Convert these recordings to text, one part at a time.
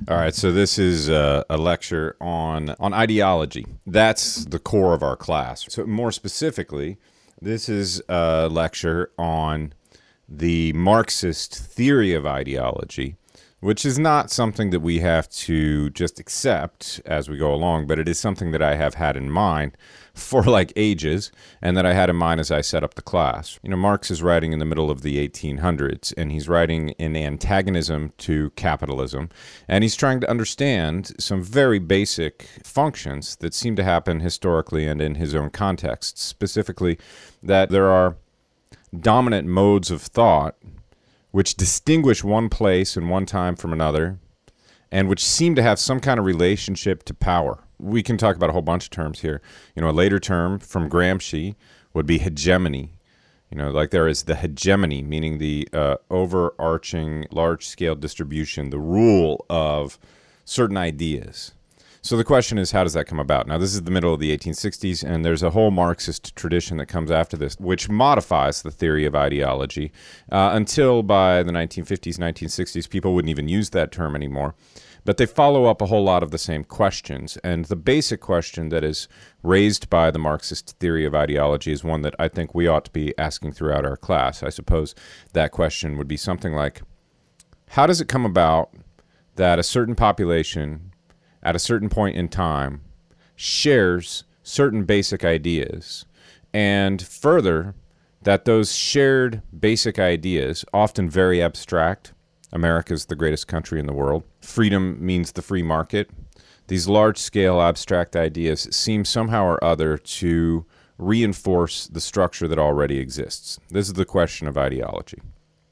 All right, so this is a lecture on ideology. That's the core of our class. So more specifically, this is a lecture on the Marxist theory of ideology, which is not something that we have to just accept as we go along, but it is something that I have had in mind for like ages, and that I had in mind as I set up the class. You know, Marx is writing in the middle of the 1800s, and he's writing in antagonism to capitalism, and he's trying to understand some very basic functions that seem to happen historically and in his own context, specifically that there are dominant modes of thought which distinguish one place and one time from another, and which seem to have some kind of relationship to power. We can talk about a whole bunch of terms here. You know, a later term from Gramsci would be hegemony. You know, like there is the hegemony, meaning the overarching large-scale distribution, the rule of certain ideas. So the question is, how does that come about? Now, this is the middle of the 1860s, and there's a whole Marxist tradition that comes after this, which modifies the theory of ideology until by the 1950s, 1960s, people wouldn't even use that term anymore. But they follow up a whole lot of the same questions. And the basic question that is raised by the Marxist theory of ideology is one that I think we ought to be asking throughout our class. I suppose that question would be something like, how does it come about that a certain population at a certain point in time shares certain basic ideas, and further, that those shared basic ideas, often very abstract — America's the greatest country in the world. Freedom means the free market. These large-scale abstract ideas seem somehow or other to reinforce the structure that already exists. This is the question of ideology.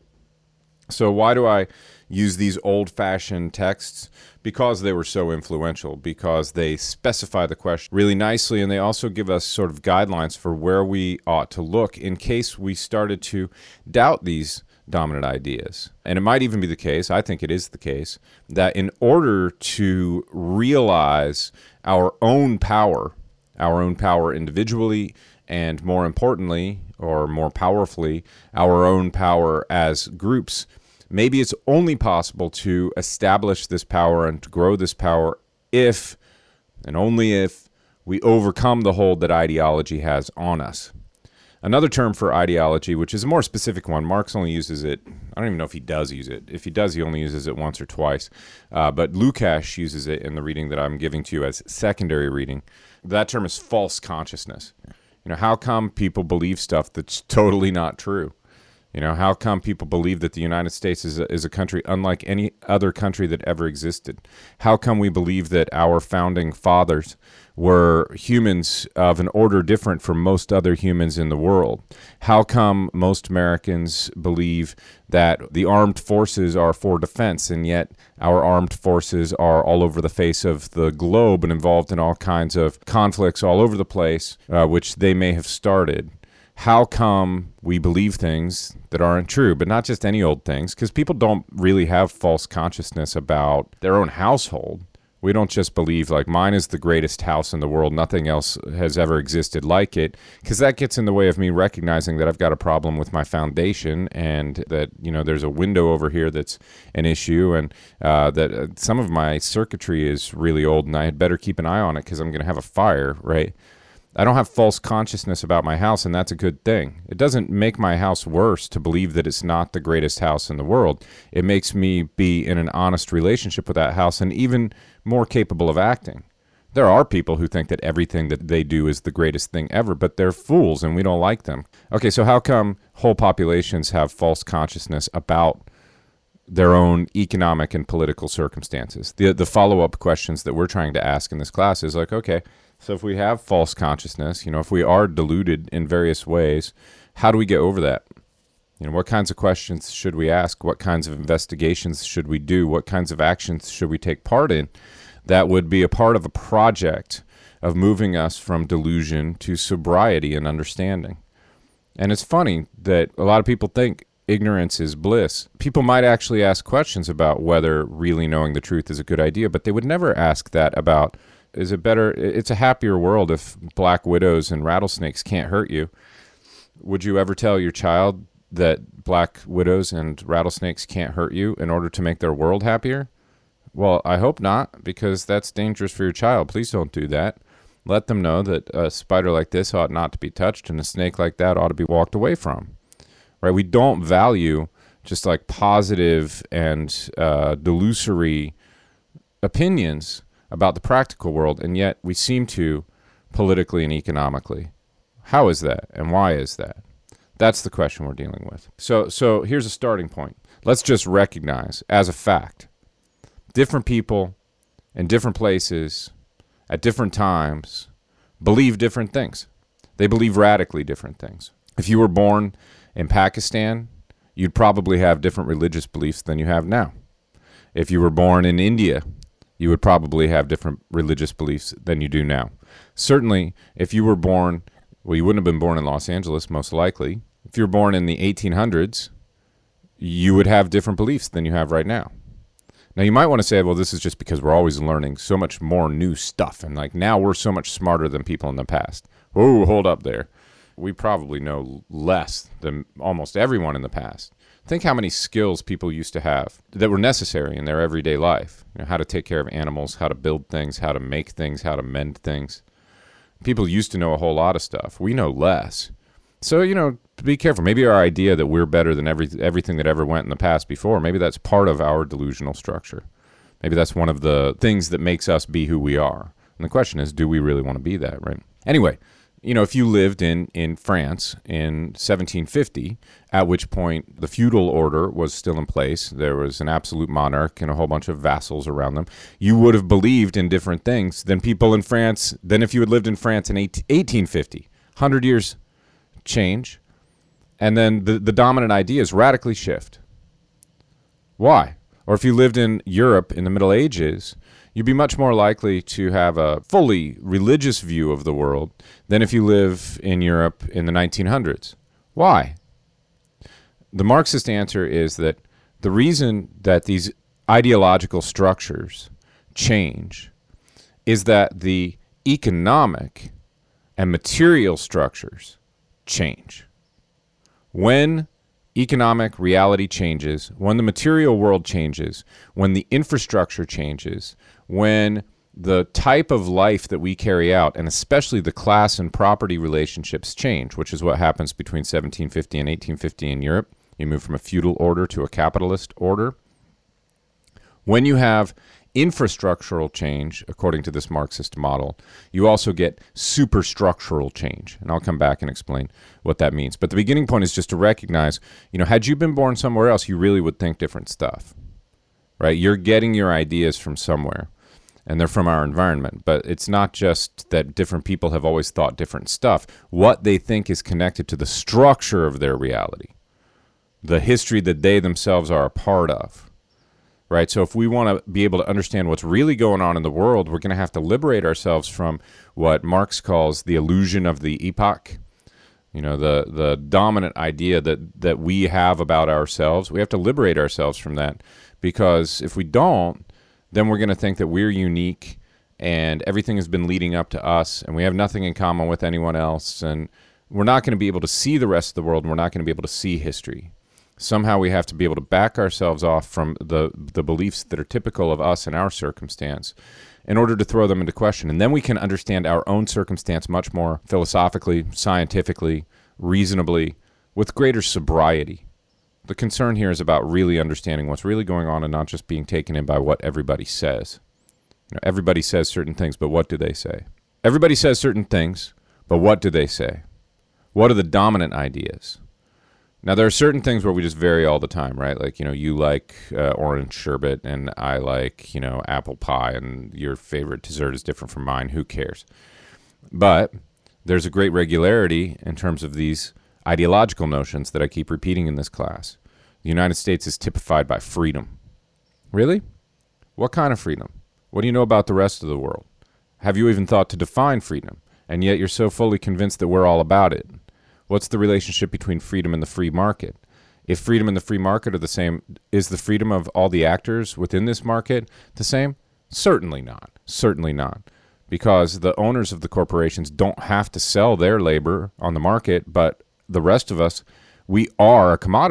So why do I use these old-fashioned texts? Because they were so influential, because they specify the question really nicely, and they also give us sort of guidelines for where we ought to look in case we started to doubt these dominant ideas. And it might even be the case, I think it is the case, that in order to realize our own power individually, and more importantly, or more powerfully, our own power as groups, maybe it's only possible to establish this power and to grow this power if, and only if, we overcome the hold that ideology has on us. Another term for ideology, which is a more specific one, Marx only uses it, I don't even know if he does use it. If he does, he only uses it once or twice. But Lukács uses it in the reading that I'm giving to you as secondary reading. That term is false consciousness. You know, how come people believe stuff that's totally not true? You know, how come people believe that the United States is a country unlike any other country that ever existed? How come we believe that our founding fathers were humans of an order different from most other humans in the world? How come most Americans believe that the armed forces are for defense, and yet our armed forces are all over the face of the globe and involved in all kinds of conflicts all over the place, which they may have started? How come we believe things that aren't true, but not just any old things? Because people don't really have false consciousness about their own household. We don't just believe, like, mine is the greatest house in the world, nothing else has ever existed like it, because that gets in the way of me recognizing that I've got a problem with my foundation, and that, you know, there's a window over here that's an issue, and that some of my circuitry is really old, and I had better keep an eye on it because I'm going to have a fire, right? I don't have false consciousness about my house, and that's a good thing. It doesn't make my house worse to believe that it's not the greatest house in the world. It makes me be in an honest relationship with that house and even more capable of acting. There are people who think that everything that they do is the greatest thing ever, but they're fools and we don't like them. Okay, so how come whole populations have false consciousness about their own economic and political circumstances? The follow-up questions that we're trying to ask in this class is like, okay, so if we have false consciousness, you know, if we are deluded in various ways, how do we get over that? You know, what kinds of questions should we ask? What kinds of investigations should we do? What kinds of actions should we take part in that would be a part of a project of moving us from delusion to sobriety and understanding? And it's funny that a lot of people think ignorance is bliss. People might actually ask questions about whether really knowing the truth is a good idea, but they would never ask that about, is it better, it's a happier world if black widows and rattlesnakes can't hurt you. Would you ever tell your child that black widows and rattlesnakes can't hurt you in order to make their world happier? Well, I hope not, because that's dangerous for your child. Please don't do that. Let them know that a spider like this ought not to be touched and a snake like that ought to be walked away from. Right? We don't value just like positive and delusory opinions about the practical world, and yet we seem to politically and economically. How is that, and why is that? That's the question we're dealing with. So here's a starting point. Let's just recognize as a fact, different people in different places at different times believe different things. They believe radically different things. If you were born in Pakistan, you'd probably have different religious beliefs than you have now. If you were born in India, you would probably have different religious beliefs than you do now. Certainly, if you were born, well, you wouldn't have been born in Los Angeles, most likely. If you were born in the 1800s, you would have different beliefs than you have right now. Now, you might want to say, well, this is just because we're always learning so much more new stuff, and like now we're so much smarter than people in the past. Whoa, hold up there. We probably know less than almost everyone in the past. Think how many skills people used to have that were necessary in their everyday life. You know, how to take care of animals, how to build things, how to make things, how to mend things. People used to know a whole lot of stuff. We know less. So, be careful. Maybe our idea that we're better than everything that ever went in the past before, maybe that's part of our delusional structure. Maybe that's one of the things that makes us be who we are. And the question is, do we really want to be that, right? Anyway, if you lived in France in 1750, at which point the feudal order was still in place, there was an absolute monarch and a whole bunch of vassals around them, you would have believed in different things than people in France, than if you had lived in France in 1850. 100 years change, and then the dominant ideas radically shift. Why? Or if you lived in Europe in the Middle Ages, you'd be much more likely to have a fully religious view of the world than if you live in Europe in the 1900s. Why? The Marxist answer is that the reason that these ideological structures change is that the economic and material structures change. When economic reality changes, when the material world changes, when the infrastructure changes, when the type of life that we carry out, and especially the class and property relationships change, which is what happens between 1750 and 1850 in Europe. You move from a feudal order to a capitalist order. When you have infrastructural change, according to this Marxist model, you also get superstructural change. And I'll come back and explain what that means. But the beginning point is just to recognize, had you been born somewhere else, you really would think different stuff, right? You're getting your ideas from somewhere, and they're from our environment. But it's not just that different people have always thought different stuff. What they think is connected to the structure of their reality, the history that they themselves are a part of. Right, so if we want to be able to understand what's really going on in the world, we're going to have to liberate ourselves from what Marx calls the illusion of the epoch. The dominant idea that we have about ourselves. We have to liberate ourselves from that, because if we don't, then we're going to think that we're unique and everything has been leading up to us and we have nothing in common with anyone else, and we're not going to be able to see the rest of the world, and we're not going to be able to see history. Somehow we have to be able to back ourselves off from the beliefs that are typical of us and our circumstance in order to throw them into question. And then we can understand our own circumstance much more philosophically, scientifically, reasonably, with greater sobriety. The concern here is about really understanding what's really going on and not just being taken in by what everybody says. Everybody says certain things, but what do they say? Everybody says certain things, but what do they say? What are the dominant ideas? Now, there are certain things where we just vary all the time, right? Like, you like orange sherbet and I like, apple pie, and your favorite dessert is different from mine. Who cares? But there's a great regularity in terms of these ideological notions that I keep repeating in this class. The United States is typified by freedom. Really? What kind of freedom? What do you know about the rest of the world? Have you even thought to define freedom? And yet you're so fully convinced that we're all about it. What's the relationship between freedom and the free market? If freedom and the free market are the same, is the freedom of all the actors within this market the same? Certainly not. Certainly not. Because the owners of the corporations don't have to sell their labor on the market, but the rest of us, we are a commodity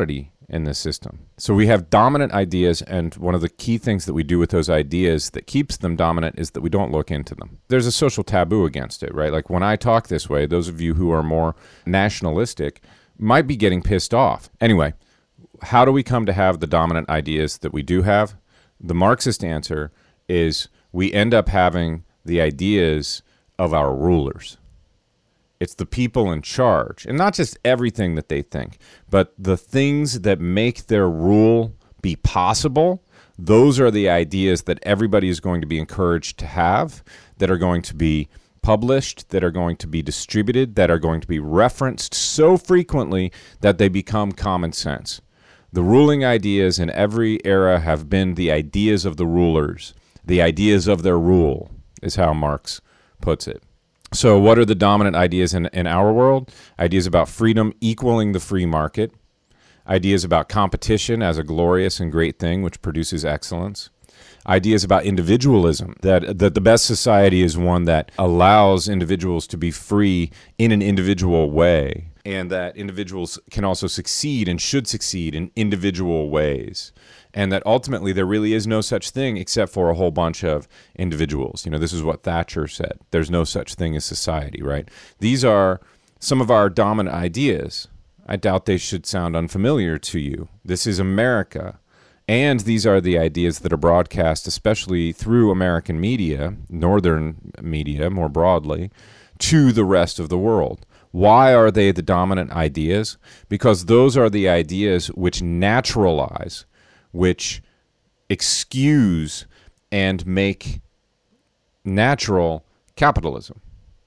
in this system. So we have dominant ideas, and one of the key things that we do with those ideas that keeps them dominant is that we don't look into them. There's a social taboo against it, right? Like when I talk this way, those of you who are more nationalistic might be getting pissed off. Anyway, how do we come to have the dominant ideas that we do have? The Marxist answer is we end up having the ideas of our rulers. It's the people in charge, and not just everything that they think, but the things that make their rule be possible. Those are the ideas that everybody is going to be encouraged to have, that are going to be published, that are going to be distributed, that are going to be referenced so frequently that they become common sense. The ruling ideas in every era have been the ideas of the rulers, the ideas of their rule, is how Marx puts it. So what are the dominant ideas in our world? Ideas about freedom equaling the free market. Ideas about competition as a glorious and great thing which produces excellence. Ideas about individualism, that the best society is one that allows individuals to be free in an individual way, and that individuals can also succeed and should succeed in individual ways. And that ultimately there really is no such thing except for a whole bunch of individuals. You know, this is what Thatcher said. There's no such thing as society, right? These are some of our dominant ideas. I doubt they should sound unfamiliar to you. This is America. And these are the ideas that are broadcast, especially through American media, Northern media more broadly, to the rest of the world. Why are they the dominant ideas? Because those are the ideas which naturalize, which excuse and make natural capitalism.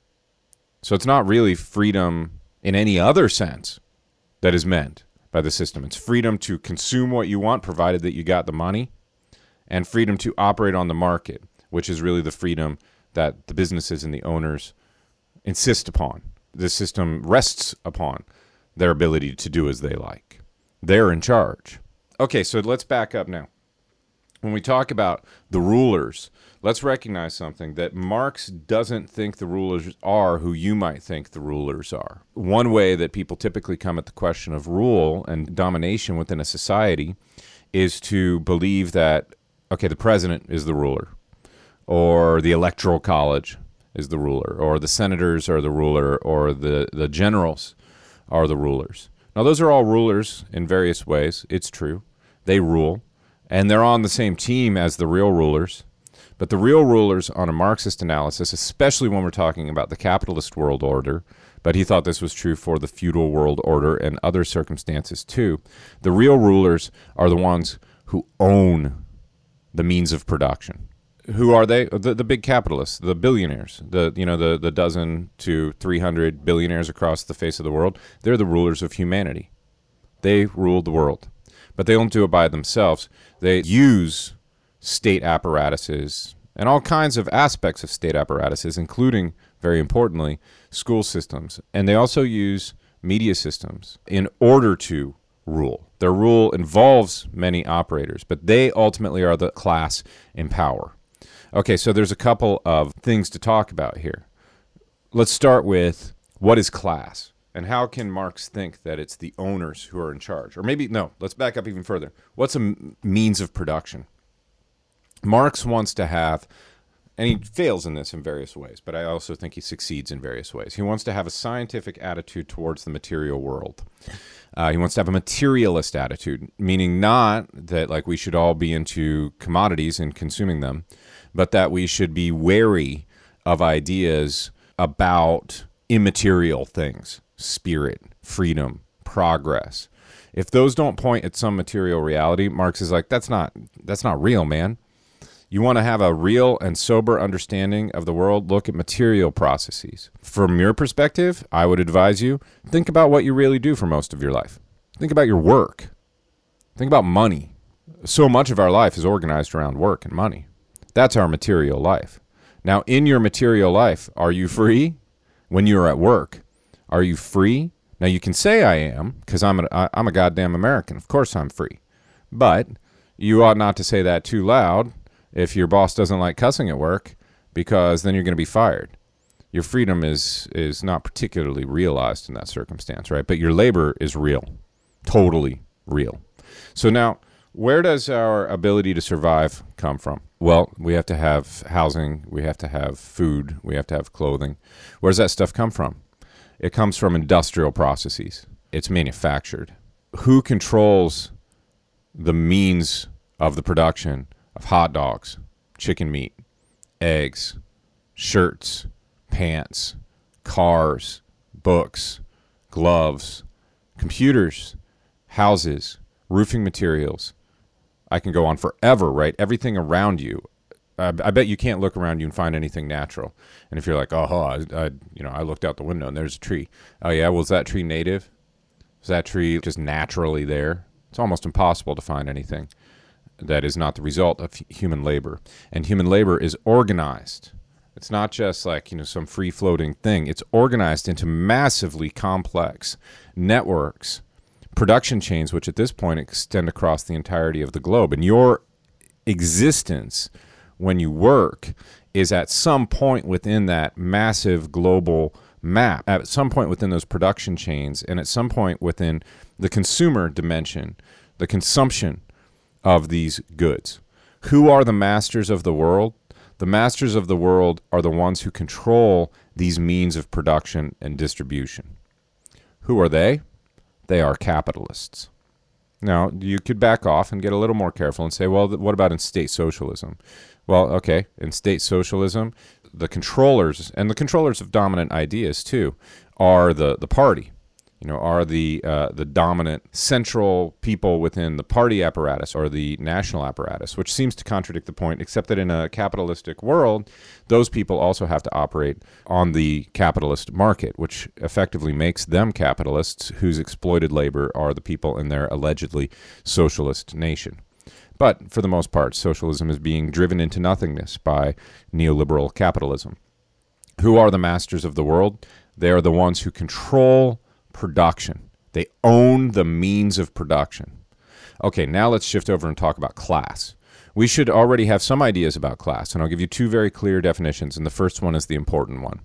So it's not really freedom in any other sense that is meant by the system. It's freedom to consume what you want, provided that you got the money, and freedom to operate on the market, which is really the freedom that the businesses and the owners insist upon. The system rests upon their ability to do as they like. They're in charge. Okay, so let's back up now. When we talk about the rulers, let's recognize something, that Marx doesn't think the rulers are who you might think the rulers are. One way that people typically come at the question of rule and domination within a society is to believe that, okay, the president is the ruler, or the electoral college is the ruler, or the senators are the ruler, or the generals are the rulers. Now, those are all rulers in various ways. It's true. They rule, and they're on the same team as the real rulers. But the real rulers on a Marxist analysis, especially when we're talking about the capitalist world order, but he thought this was true for the feudal world order and other circumstances too, the real rulers are the ones who own the means of production. Who are they? The big capitalists, the billionaires, the dozen to 300 billionaires across the face of the world. They're the rulers of humanity. They rule the world. But they don't do it by themselves. They use state apparatuses and all kinds of aspects of state apparatuses, including, very importantly, school systems. And they also use media systems in order to rule. Their rule involves many operators, but they ultimately are the class in power. Okay, so there's a couple of things to talk about here. Let's start with, what is class? And how can Marx think that it's the owners who are in charge? Or maybe, no, let's back up even further. What's a means of production? Marx wants to have, and he fails in this in various ways, but I also think he succeeds in various ways. He wants to have a scientific attitude towards the material world. He wants to have a materialist attitude, meaning not that like we should all be into commodities and consuming them, but that we should be wary of ideas about immaterial things, spirit, freedom, progress. If those don't point at some material reality, Marx is like, that's not real, man. You want to have a real and sober understanding of the world, look at material processes. From your perspective, I would advise you, think about what you really do for most of your life. Think about your work. Think about money. So much of our life is organized around work and money. That's our material life. Now, in your material life, are you free? When you're at work, are you free? Now, you can say I am, because I'm a goddamn American. Of course I'm free. But you ought not to say that too loud if your boss doesn't like cussing at work, because then you're going to be fired. Your freedom is not particularly realized in that circumstance, right? But your labor is real, totally real. So now, where does our ability to survive come from? Well, we have to have housing, we have to have food, we have to have clothing. Where does that stuff come from? It comes from industrial processes. It's manufactured. Who controls the means of the production of hot dogs, chicken meat, eggs, shirts, pants, cars, books, gloves, computers, houses, roofing materials? I can go on forever, right? Everything around you. I bet you can't look around you and find anything natural. And if you're like, I looked out the window and there's a tree. Oh yeah, well, is that tree native? Is that tree just naturally there? It's almost impossible to find anything that is not the result of human labor. And human labor is organized. It's not just like, some free-floating thing. It's organized into massively complex networks, production chains, which at this point extend across the entirety of the globe. And your existence when you work is at some point within that massive global map, at some point within those production chains, and at some point within the consumer dimension, the consumption of these goods. Who are the masters of the world? The masters of the world are the ones who control these means of production and distribution. Who are they? They are capitalists. Now, you could back off and get a little more careful and say, well, what about in state socialism? Well, okay, in state socialism, the controllers, and the controllers of dominant ideas too, are the party. Are the dominant central people within the party apparatus or the national apparatus, which seems to contradict the point, except that in a capitalistic world, those people also have to operate on the capitalist market, which effectively makes them capitalists whose exploited labor are the people in their allegedly socialist nation. But for the most part, socialism is being driven into nothingness by neoliberal capitalism. Who are the masters of the world? They are the ones who control production. They own the means of production. Okay, now let's shift over and talk about class. We should already have some ideas about class, and I'll give you two very clear definitions, and the first one is the important one.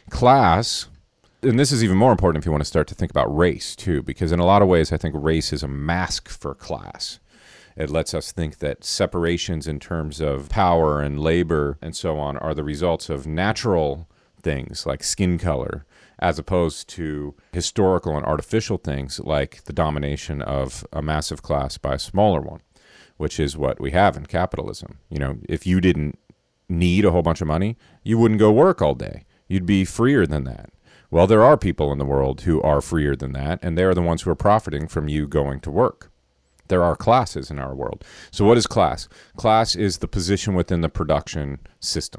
Class, and this is even more important if you want to start to think about race too, because in a lot of ways I think race is a mask for class. It lets us think that separations in terms of power and labor and so on are the results of natural things like skin color, as opposed to historical and artificial things like the domination of a massive class by a smaller one, which is what we have in capitalism. If you didn't need a whole bunch of money, you wouldn't go work all day. You'd be freer than that. Well, there are people in the world who are freer than that, and they are the ones who are profiting from you going to work. There are classes in our world. So what is class? Class is the position within the production system.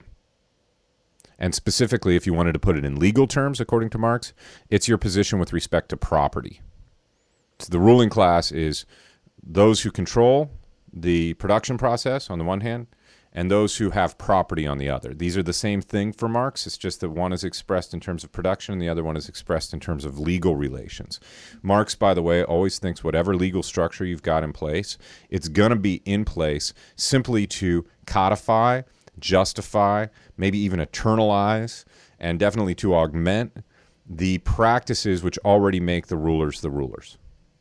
And specifically, if you wanted to put it in legal terms, according to Marx, it's your position with respect to property. So the ruling class is those who control the production process on the one hand, and those who have property on the other. These are the same thing for Marx. It's just that one is expressed in terms of production and the other one is expressed in terms of legal relations. Marx, by the way, always thinks whatever legal structure you've got in place, it's going to be in place simply to codify, justify, maybe even eternalize, and definitely to augment the practices which already make the rulers the rulers.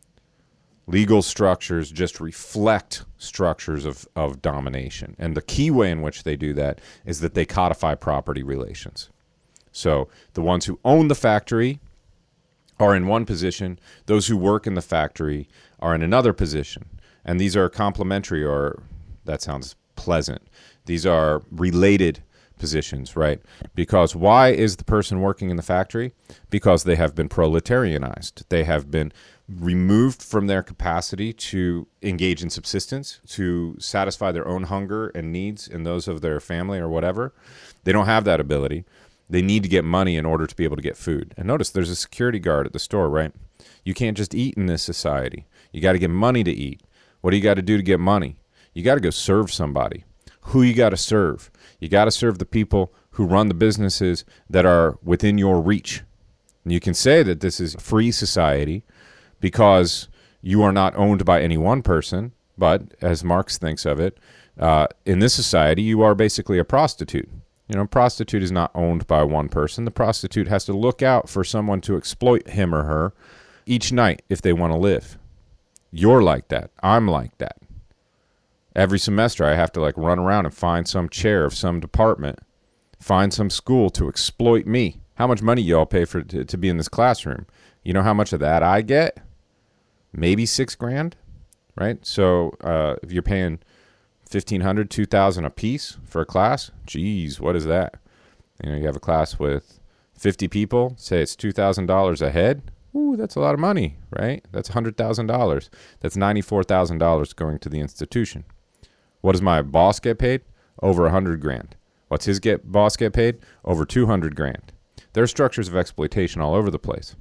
Legal structures just reflect structures of domination. And the key way in which they do that is that they codify property relations. So the ones who own the factory are in one position. Those who work in the factory are in another position. And these are complementary, or that sounds pleasant. These are related positions, right? Because why is the person working in the factory? Because they have been proletarianized. They have been removed from their capacity to engage in subsistence, to satisfy their own hunger and needs and those of their family or whatever. They don't have that ability. They need to get money in order to be able to get food. And notice there's a security guard at the store, right? You can't just eat in this society. You got to get money to eat. What do you got to do to get money? You got to go serve somebody. Who you got to serve? You got to serve the people who run the businesses that are within your reach. And you can say that this is a free society because you are not owned by any one person, but as Marx thinks of it, in this society, you are basically a prostitute. A prostitute is not owned by one person. The prostitute has to look out for someone to exploit him or her each night if they want to live. You're like that. I'm like that. Every semester I have to like run around and find some chair of some department, find some school to exploit me. How much money y'all pay for to be in this classroom? You know how much of that I get? Maybe $6,000, right? So if you're paying $1,500, $2,000 a piece for a class, geez, what is that? You know, you have a class with 50 people, say it's $2,000 a head. Ooh, that's a lot of money, right? That's $100,000. That's $94,000 going to the institution. What does my boss get paid? Over $100,000. What's his boss get paid? Over $200,000. There are structures of exploitation all over the place,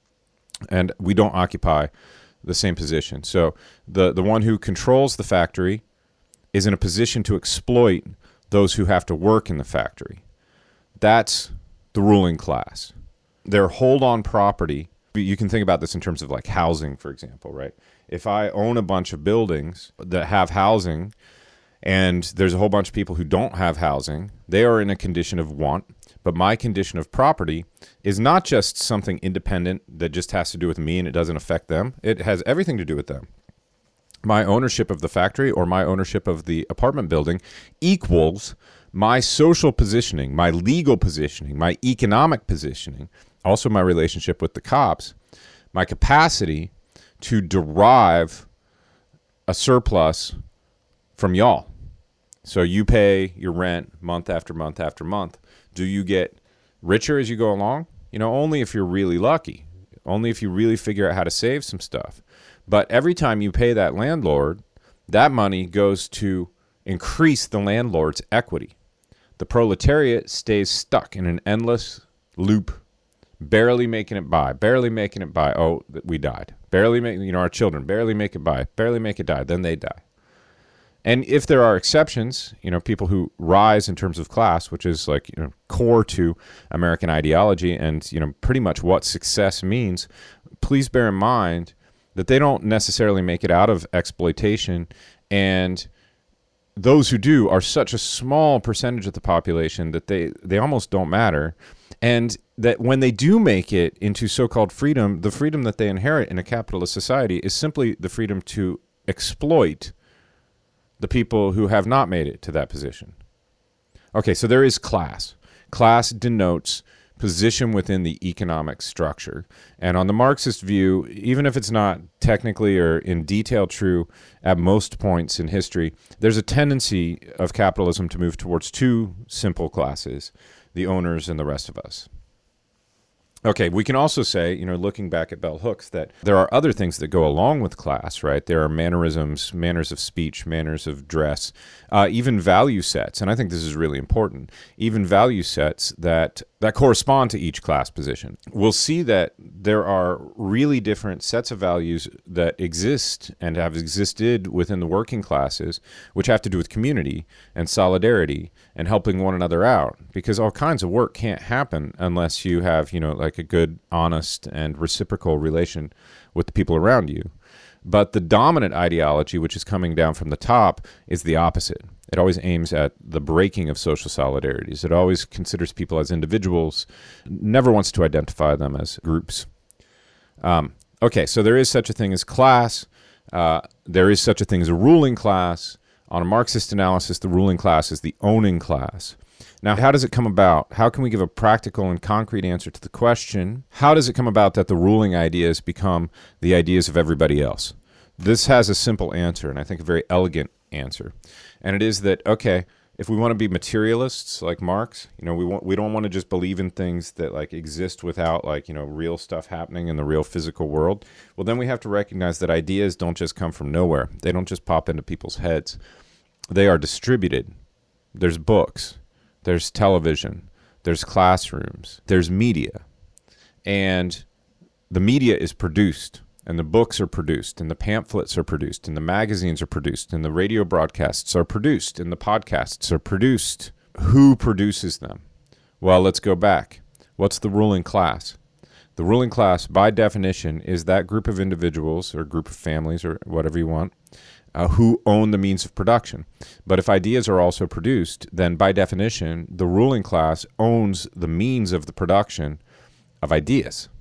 and we don't occupy the same position. So the one who controls the factory is in a position to exploit those who have to work in the factory. That's the ruling class. Their hold on property. You can think about this in terms of like housing, for example, right? If I own a bunch of buildings that have housing and there's a whole bunch of people who don't have housing, they are in a condition of want. But my condition of property is not just something independent that just has to do with me and it doesn't affect them. It has everything to do with them. My ownership of the factory or my ownership of the apartment building equals my social positioning, my legal positioning, my economic positioning, also my relationship with the cops, my capacity to derive a surplus from y'all. So you pay your rent month after month after month. Do you get richer as you go along? You know, only if you're really lucky, only if you really figure out how to save some stuff. But every time you pay that landlord, that money goes to increase the landlord's equity. The proletariat stays stuck in an endless loop, barely making it by. Oh, we died. Our children barely make it by, barely make it die. Then they die. And if there are exceptions, people who rise in terms of class, which is like, core to American ideology and, pretty much what success means, please bear in mind that they don't necessarily make it out of exploitation. And those who do are such a small percentage of the population that they almost don't matter. And that when they do make it into so-called freedom, the freedom that they inherit in a capitalist society is simply the freedom to exploit the people who have not made it to that position. Okay, so there is class. Class denotes position within the economic structure. And on the Marxist view, even if it's not technically or in detail true at most points in history, there's a tendency of capitalism to move towards two simple classes, the owners and the rest of us. Okay, we can also say, looking back at bell hooks, that there are other things that go along with class, right? There are mannerisms, manners of speech, manners of dress, even value sets, and I think this is really important, even value sets that correspond to each class position. We'll see that there are really different sets of values that exist and have existed within the working classes, which have to do with community and solidarity and helping one another out, because all kinds of work can't happen unless you have, like a good, honest, and reciprocal relation with the people around you. But the dominant ideology, which is coming down from the top, is the opposite. It always aims at the breaking of social solidarities. It always considers people as individuals, never wants to identify them as groups. Okay, so there is such a thing as class. There is such a thing as a ruling class. On a Marxist analysis, the ruling class is the owning class. Now, how does it come about? How can we give a practical and concrete answer to the question, how does it come about that the ruling ideas become the ideas of everybody else? This has a simple answer, and I think a very elegant answer. And it is that, okay, if we want to be materialists like Marx, we don't want to just believe in things that like exist without real stuff happening in the real physical world. Well, then we have to recognize that ideas don't just come from nowhere. They don't just pop into people's heads. They are distributed. There's books. There's television, there's classrooms, there's media, and the media is produced, and the books are produced, and the pamphlets are produced, and the magazines are produced, and the radio broadcasts are produced, and the podcasts are produced. Who produces them? Well, let's go back. What's the ruling class? The ruling class, by definition, is that group of individuals or group of families or whatever you want, who own the means of production. But if ideas are also produced, then by definition, the ruling class owns the means of the production of ideas.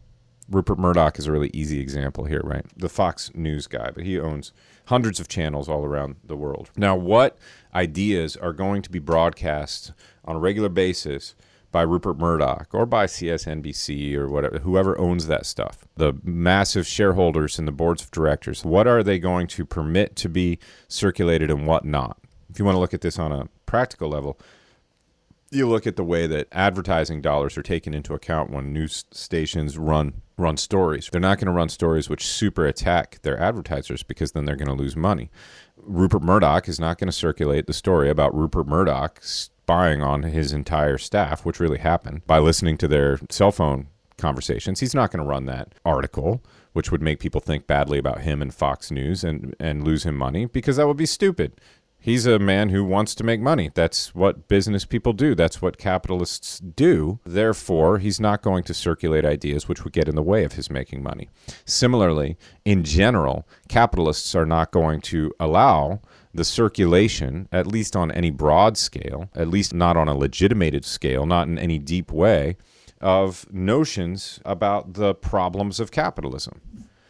Rupert Murdoch is a really easy example here, right? The Fox News guy, but he owns hundreds of channels all around the world. Now, what ideas are going to be broadcast on a regular basis by Rupert Murdoch or by CSNBC or whatever, whoever owns that stuff? The massive shareholders and the boards of directors, what are they going to permit to be circulated and what not? If you want to look at this on a practical level, you look at the way that advertising dollars are taken into account when news stations run stories. They're not going to run stories which super attack their advertisers because then they're going to lose money. Rupert Murdoch is not going to circulate the story about Rupert Murdoch spying on his entire staff, which really happened, by listening to their cell phone conversations. He's not going to run that article, which would make people think badly about him and Fox News and lose him money, because that would be stupid. He's a man who wants to make money. That's what business people do. That's what capitalists do. Therefore, he's not going to circulate ideas which would get in the way of his making money. Similarly, in general, capitalists are not going to allow the circulation, at least on any broad scale, at least not on a legitimated scale, not in any deep way, of notions about the problems of capitalism.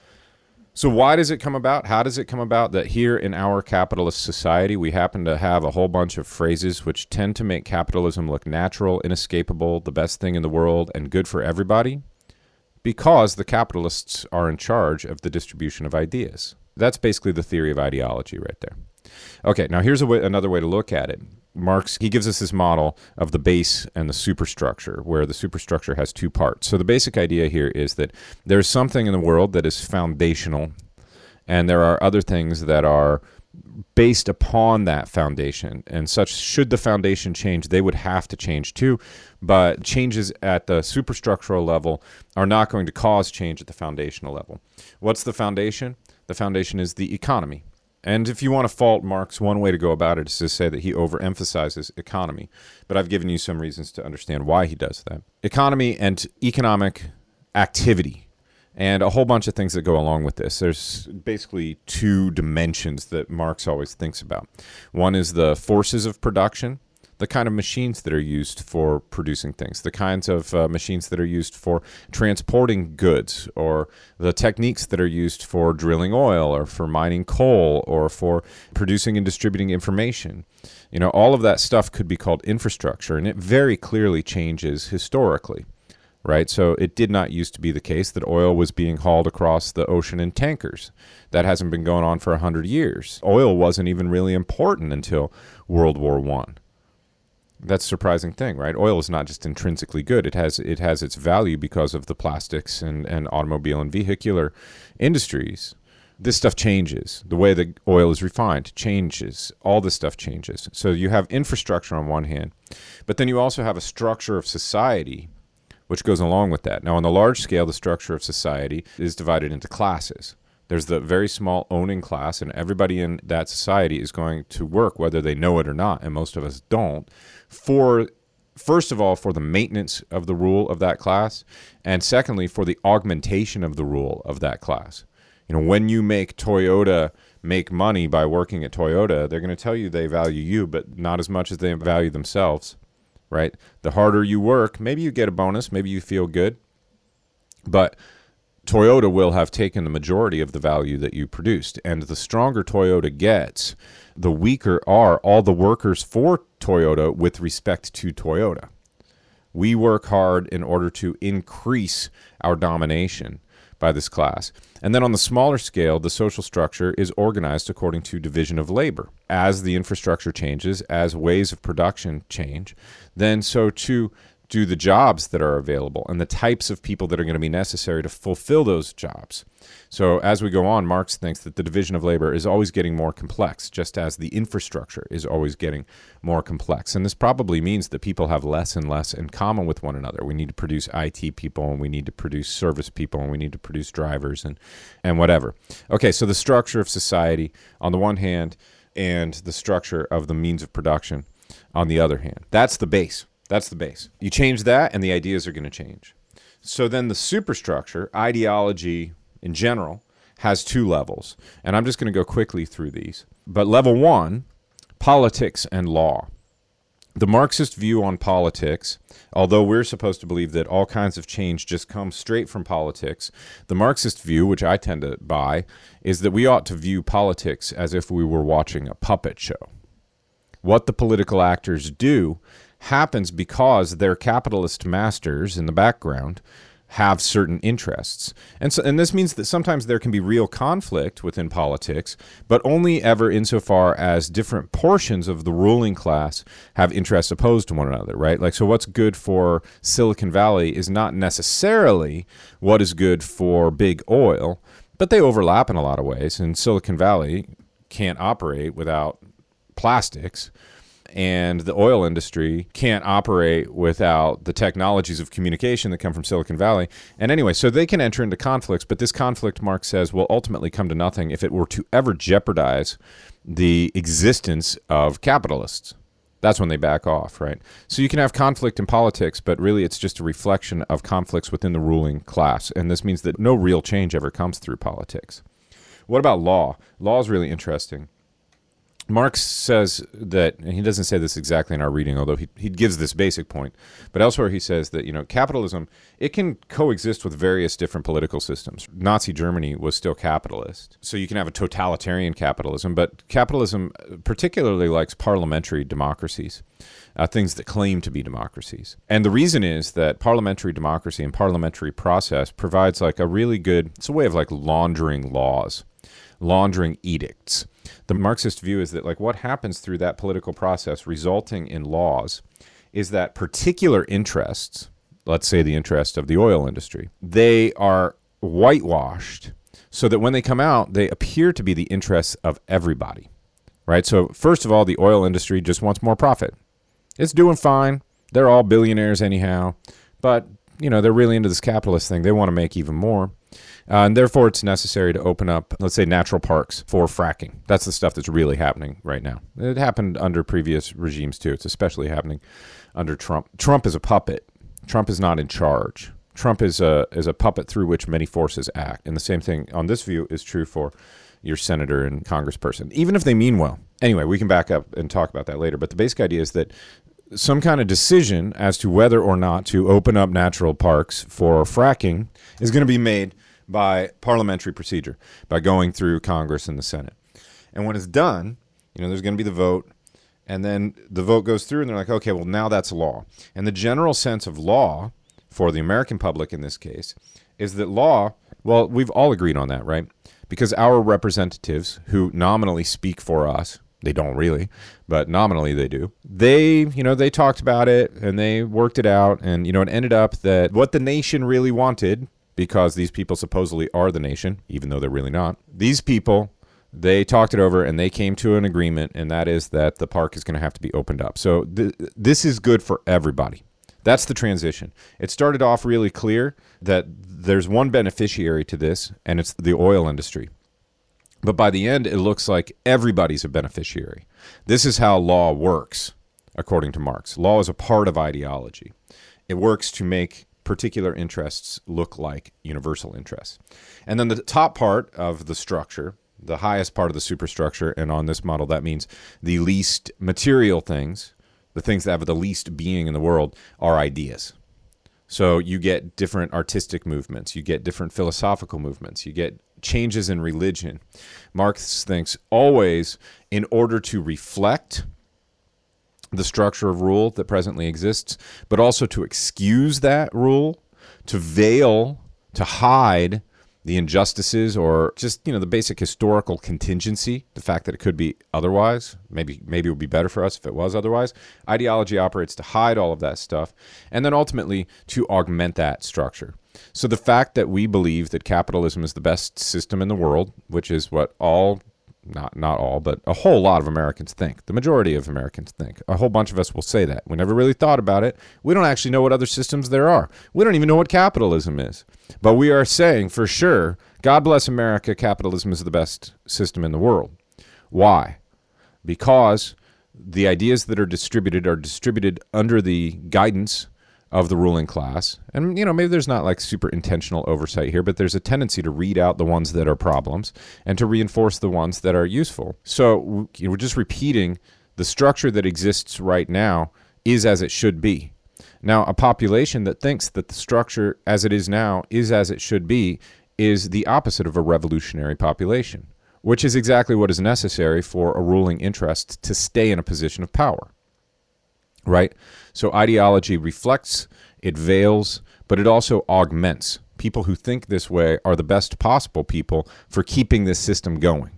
So why does it come about? How does it come about that here in our capitalist society, we happen to have a whole bunch of phrases which tend to make capitalism look natural, inescapable, the best thing in the world, and good for everybody? Because the capitalists are in charge of the distribution of ideas. That's basically the theory of ideology right there. Okay, now here's another way to look at it. Marx, he gives us this model of the base and the superstructure, where the superstructure has two parts. So the basic idea here is that there's something in the world that is foundational, and there are other things that are based upon that foundation. And such, should the foundation change, they would have to change too. But changes at the superstructural level are not going to cause change at the foundational level. What's the foundation? The foundation is the economy. And if you want to fault Marx, one way to go about it is to say that he overemphasizes economy. But I've given you some reasons to understand why he does that. Economy and economic activity, and a whole bunch of things that go along with this. There's basically two dimensions that Marx always thinks about. One is the forces of production, the kind of machines that are used for producing things, the kinds of machines that are used for transporting goods, or the techniques that are used for drilling oil or for mining coal or for producing and distributing information. You know, all of that stuff could be called infrastructure, and it very clearly changes historically, right? So it did not used to be the case that oil was being hauled across the ocean in tankers. That hasn't been going on for 100 years. Oil wasn't even really important until World War I. That's a surprising thing, right? Oil is not just intrinsically good. It has its value because of the plastics and automobile and vehicular industries. This stuff changes. The way that oil is refined changes. All this stuff changes. So you have infrastructure on one hand, but then you also have a structure of society which goes along with that. Now, on the large scale, the structure of society is divided into classes. There's the very small owning class, and everybody in that society is going to work, whether they know it or not, and most of us don't, first of all, for the maintenance of the rule of that class, and secondly, for the augmentation of the rule of that class. You know, when you make Toyota make money by working at Toyota, they're going to tell you they value you, but not as much as they value themselves, right? The harder you work, maybe you get a bonus, maybe you feel good, but Toyota will have taken the majority of the value that you produced. And the stronger Toyota gets, the weaker are all the workers for Toyota with respect to Toyota. We work hard in order to increase our domination by this class. And then on the smaller scale, the social structure is organized according to division of labor. As the infrastructure changes, as ways of production change, then so too do the jobs that are available and the types of people that are going to be necessary to fulfill those jobs. So as we go on, Marx thinks that the division of labor is always getting more complex, just as the infrastructure is always getting more complex. And this probably means that people have less and less in common with one another. We need to produce IT people, and we need to produce service people, and we need to produce drivers and whatever. Okay, so the structure of society on the one hand, and the structure of the means of production on the other hand. That's the base. That's the base. You change that, and the ideas are going to change. So then the superstructure, ideology in general, has two levels. And I'm just going to go quickly through these. But level one, politics and law. The Marxist view on politics, although we're supposed to believe that all kinds of change just come straight from politics, the Marxist view, which I tend to buy, is that we ought to view politics as if we were watching a puppet show. What the political actors do happens because their capitalist masters in the background have certain interests. And this means that sometimes there can be real conflict within politics, but only ever insofar as different portions of the ruling class have interests opposed to one another, right? Like, so what's good for Silicon Valley is not necessarily what is good for big oil, but they overlap in a lot of ways. And Silicon Valley can't operate without plastics, and the oil industry can't operate without the technologies of communication that come from Silicon Valley. And anyway, so they can enter into conflicts, but this conflict, Marx says, will ultimately come to nothing if it were to ever jeopardize the existence of capitalists. That's when they back off, right? So you can have conflict in politics, but really it's just a reflection of conflicts within the ruling class. And this means that no real change ever comes through politics. What about law? Law is really interesting. Marx says that, and he doesn't say this exactly in our reading, although he gives this basic point, but elsewhere he says that, capitalism, it can coexist with various different political systems. Nazi Germany was still capitalist, so you can have a totalitarian capitalism, but capitalism particularly likes parliamentary democracies, things that claim to be democracies. And the reason is that parliamentary democracy and parliamentary process provides like a really good, it's a way of like laundering laws, laundering edicts. The Marxist view is that like what happens through that political process resulting in laws is that particular interests, let's say the interest of the oil industry, they are whitewashed so that when they come out, they appear to be the interests of everybody, right? So first of all, the oil industry just wants more profit. It's doing fine. They're all billionaires anyhow, but they're really into this capitalist thing. They want to make even more. And therefore, it's necessary to open up, let's say, natural parks for fracking. That's the stuff that's really happening right now. It happened under previous regimes, too. It's especially happening under Trump. Trump is a puppet. Trump is not in charge. Trump is a puppet through which many forces act. And the same thing on this view is true for your senator and congressperson, even if they mean well. Anyway, we can back up and talk about that later. But the basic idea is that some kind of decision as to whether or not to open up natural parks for fracking is going to be made by parliamentary procedure, by going through Congress and the Senate. And when it's done, there's going to be the vote, and then the vote goes through, and they're like, okay, well, now that's law. And the general sense of law for the American public in this case is that law, well, we've all agreed on that, right? Because our representatives who nominally speak for us, they don't really, but nominally they do. They talked about it, and they worked it out, and, it ended up that what the nation really wanted, because these people supposedly are the nation, even though they're really not. These people, they talked it over and they came to an agreement, and that is that the park is going to have to be opened up. So this is good for everybody. That's the transition. It started off really clear that there's one beneficiary to this, and it's the oil industry. But by the end, it looks like everybody's a beneficiary. This is how law works, according to Marx. Law is a part of ideology. It works to make particular interests look like universal interests. And then the top part of the structure, the highest part of the superstructure, and on this model that means the least material things, the things that have the least being in the world, are ideas. So you get different artistic movements, you get different philosophical movements, you get changes in religion. Marx thinks always in order to reflect the structure of rule that presently exists, but also to excuse that rule, to veil, to hide the injustices or just, the basic historical contingency, the fact that it could be otherwise. Maybe it would be better for us if it was otherwise. Ideology operates to hide all of that stuff and then ultimately to augment that structure. So the fact that we believe that capitalism is the best system in the world, which is what not all, but a whole lot of Americans think. The majority of Americans think. A whole bunch of us will say that. We never really thought about it. We don't actually know what other systems there are. We don't even know what capitalism is. But we are saying for sure, God bless America, capitalism is the best system in the world. Why? Because the ideas that are distributed under the guidance of the ruling class. And, maybe there's not like super intentional oversight here, but there's a tendency to read out the ones that are problems and to reinforce the ones that are useful. So we're just repeating The structure that exists right now is as it should be. Now, a population that thinks that the structure as it is now is as it should be is the opposite of a revolutionary population, which is exactly what is necessary for a ruling interest to stay in a position of power, right? So ideology reflects, it veils, but it also augments. People who think this way are the best possible people for keeping this system going.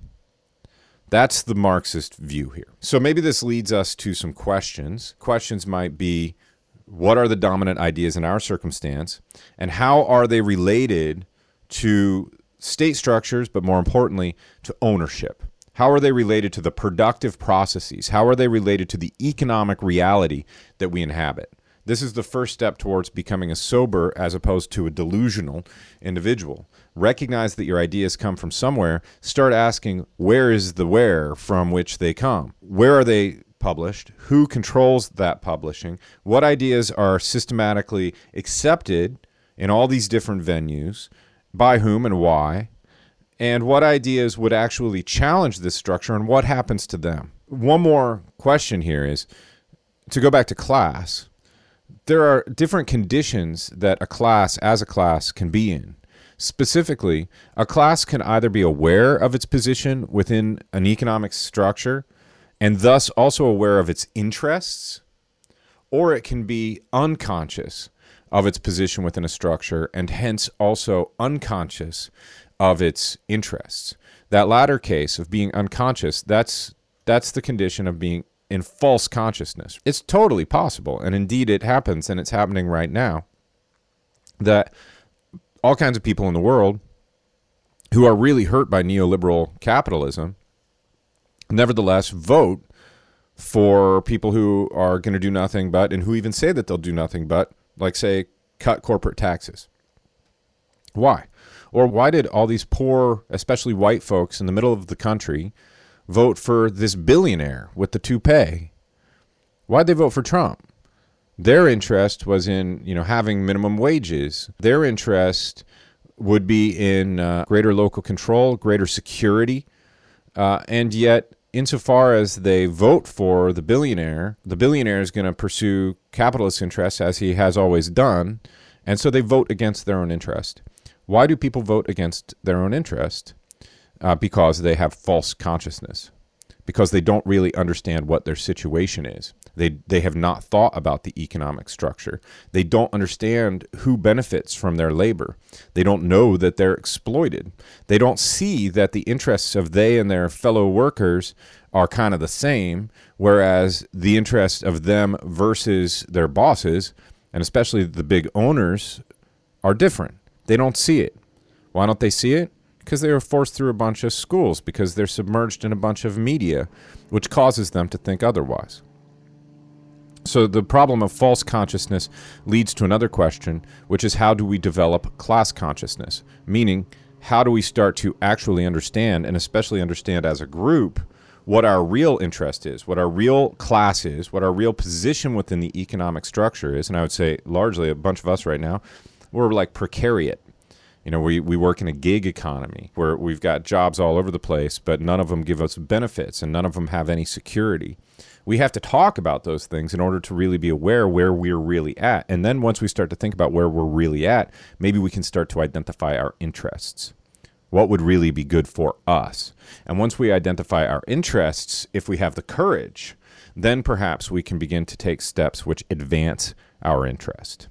That's the Marxist view here. So maybe this leads us to some questions. Questions might be, what are the dominant ideas in our circumstance, and how are they related to state structures, but more importantly, to ownership? How are they related to the productive processes? How are they related to the economic reality that we inhabit? This is the first step towards becoming a sober as opposed to a delusional individual. Recognize that your ideas come from somewhere. Start asking, where is the where from which they come? Where are they published? Who controls that publishing? What ideas are systematically accepted in all these different venues? By whom and why? And what ideas would actually challenge this structure, and what happens to them? One more question here is, to go back to class, there are different conditions that a class as a class can be in. Specifically, a class can either be aware of its position within an economic structure and thus also aware of its interests, or it can be unconscious of its position within a structure and hence also unconscious of its interests. That latter case of being unconscious, that's the condition of being in false consciousness. It's totally possible, and indeed it happens, and it's happening right now, that all kinds of people in the world who are really hurt by neoliberal capitalism nevertheless vote for people who are going to do nothing but, and who even say that they'll do nothing but, like say, cut corporate taxes. Why? Or why did all these poor, especially white folks in the middle of the country, vote for this billionaire with the toupee? Why'd they vote for Trump? Their interest was in, having minimum wages. Their interest would be in greater local control, greater security, and yet, insofar as they vote for the billionaire is going to pursue capitalist interests as he has always done, and so they vote against their own interest. Why do people vote against their own interest? Because they have false consciousness, because they don't really understand what their situation is. They have not thought about the economic structure. They don't understand who benefits from their labor. They don't know that they're exploited. They don't see that the interests of they and their fellow workers are kind of the same, whereas the interests of them versus their bosses, and especially the big owners, are different. They don't see it. Why don't they see it? Because they were forced through a bunch of schools, because they're submerged in a bunch of media, which causes them to think otherwise. So the problem of false consciousness leads to another question, which is, how do we develop class consciousness? Meaning, how do we start to actually understand, and especially understand as a group, what our real interest is, what our real class is, what our real position within the economic structure is? And I would say largely a bunch of us right now, we're like precariat. We work in a gig economy where we've got jobs all over the place, but none of them give us benefits and none of them have any security. We have to talk about those things in order to really be aware where we're really at. And then once we start to think about where we're really at, maybe we can start to identify our interests. What would really be good for us? And once we identify our interests, if we have the courage, then perhaps we can begin to take steps which advance our interest.